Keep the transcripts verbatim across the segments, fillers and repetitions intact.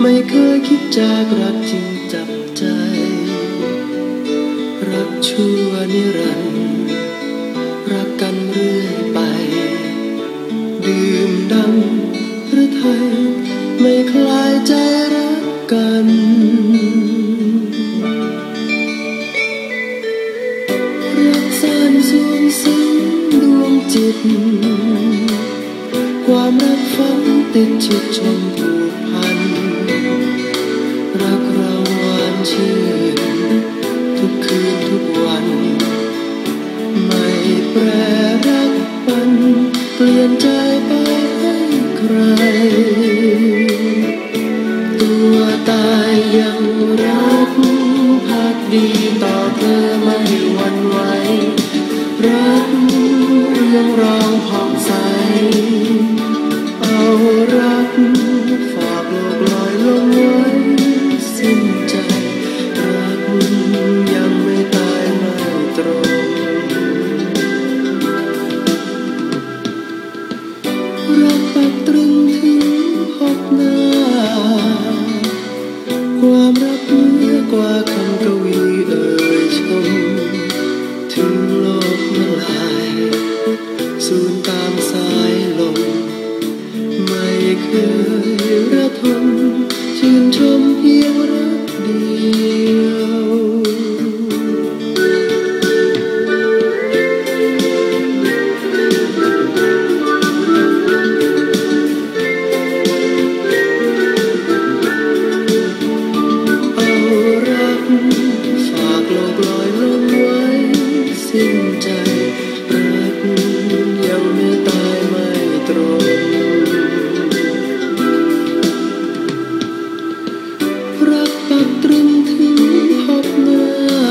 ไม่เคยคิดจากรักจริงจับใจรักชั่วนิรันดร์รักกันเรื่อยไปดื่มดำหรือไทยไม่คลายใจรักกันรักสั้นสูงซึ้งดวงจิตความรักฝังติดชิดชมผูกพันรักเราหวานชื่นทุกคืนทุกวันไม่แปรรักปันเปลี่ยนใจไปให้ใครตัวตายยังรักภักดีต่อเธอไม่หวั่นไหวรักยังรองผ่องใสเอารักฝากโลกลอยลงไว้สิ้นใจรักยังไม่ตายไม่ตรงรักปักตรึงถึงพบหน้าความรักเหนือกว่าคำกวีเอ่ยชมถึงโลกละลายสูญตามสายลมไม่เคยระทมชื่นชมเพียงรักเดียวเอารักฝากโลกลอยลงไว้สิ้นใจรักยังไม่ตายไม่ตรงรักปักตรึงถึงพบหน้า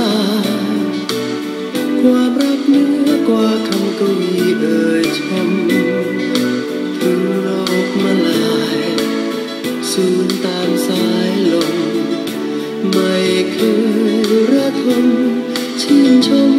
ความรักเหนือกว่าคำกวีเอ่ยชมถึงโลกมาลายสูญตามสายลมไม่เคยระทมชื่นชม